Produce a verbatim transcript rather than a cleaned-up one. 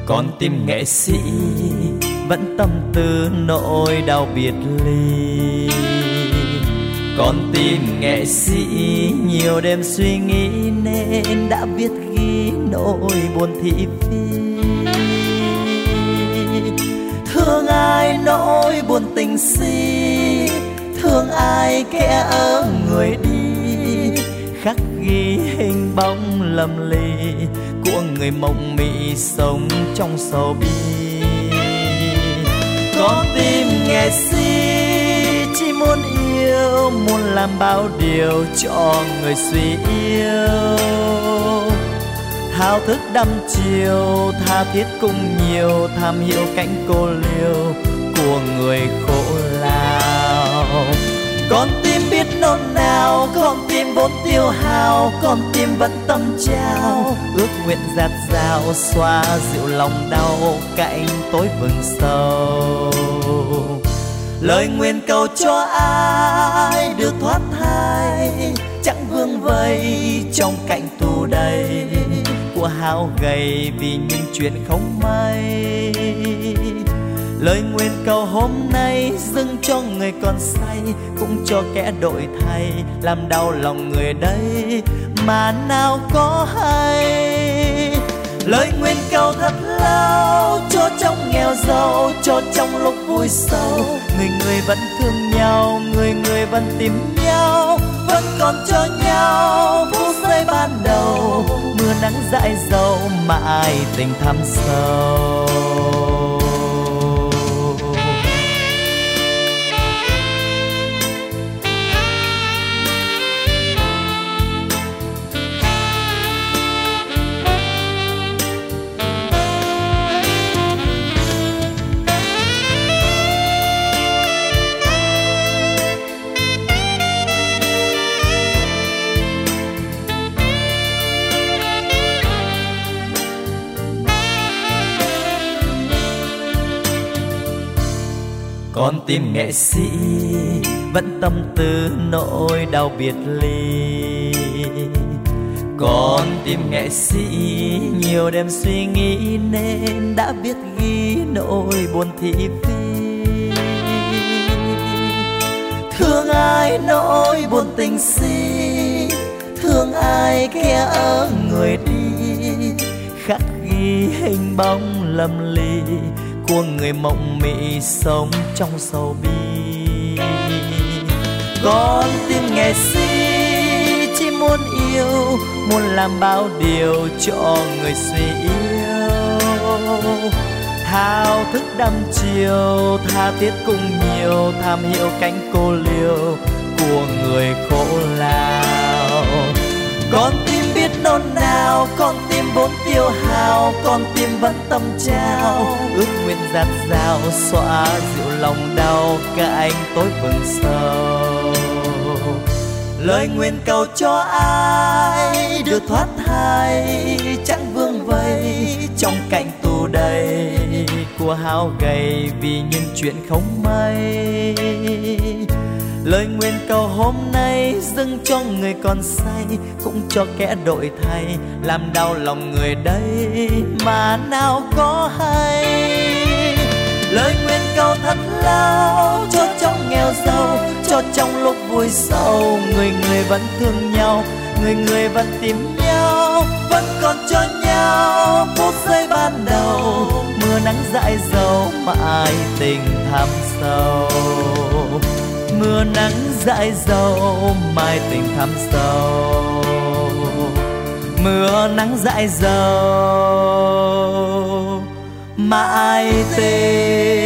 Con tim nghệ sĩ vẫn tâm tư nỗi đau biệt ly. Con tim nghệ sĩ nhiều đêm suy nghĩ nên đã viết ghi nỗi buồn thị phi. Thương ai nỗi buồn tình si, thương ai kẻ ở người đi, khắc ghi hình bóng lầm lì của người mộng mị sống trong sầu bi. Con tim nghệ sĩ chỉ muốn yêu, muốn làm bao điều cho người suy yêu. Thao thức đăm chiều, tha thiết cùng nhiều, tham hiểu cánh cô liêu của người khổ lao. Con tim biết nôn nào, con tim vốn tiêu hao, con tim vẫn tâm trao, ước nguyện dạt dào xoa dịu lòng đau cạnh tối vực sâu. Lời nguyện cầu cho ai được thoát thai, chẳng vương vây trong cảnh tù đầy của hao gầy vì những chuyện không may. Lời nguyện cầu hôm nay dâng cho người còn say, cũng cho kẻ đổi thay làm đau lòng người đây mà nào có hay. Lời nguyện cầu thật lâu cho trong nghèo giàu, cho trong lúc vui sầu, người người vẫn thương nhau, người người vẫn tìm nhau, vẫn còn cho nhau phút giây ban đầu. Mưa nắng dãi dầu mãi tình thắm sâu. Con tim nghệ sĩ vẫn tâm tư nỗi đau biệt ly. Con tim nghệ sĩ nhiều đêm suy nghĩ nên đã biết ghi nỗi buồn thị phi. Thương ai nỗi buồn tình si, thương ai kẻ ở người đi, khắc ghi hình bóng lầm ly của người mộng mị sống trong sầu bi. Con tim nghệ sĩ chỉ muốn yêu, muốn làm bao điều cho người suy yêu. Thao thức đăm chiều, tha thiết cùng nhiều, tham hiểu cánh cô liêu của người khổ lao. Con tim biết nôn nào, con tim vốn tiêu hao, con tim vẫn tâm trao, ước nguyện dạt dào xóa dịu lòng đau cạnh tối vực sâu. Lời nguyện cầu cho ai được thoát thai, chẳng vương vây trong cảnh tù đầy của hao gầy vì những chuyện không may. Lời nguyện cầu hôm nay dâng cho người còn say, cũng cho kẻ đổi thay làm đau lòng người đây mà nào có hay. Lời nguyện cầu thật lâu cho trong nghèo giàu, cho trong lúc vui sầu, người người vẫn thương nhau, người người vẫn tìm nhau, vẫn còn cho nhau phút giây ban đầu. Mưa nắng dãi dầu mãi tình thắm sâu. Mưa nắng dãi dầu mai tình thắm sâu. Mưa nắng dãi dầu mãi tình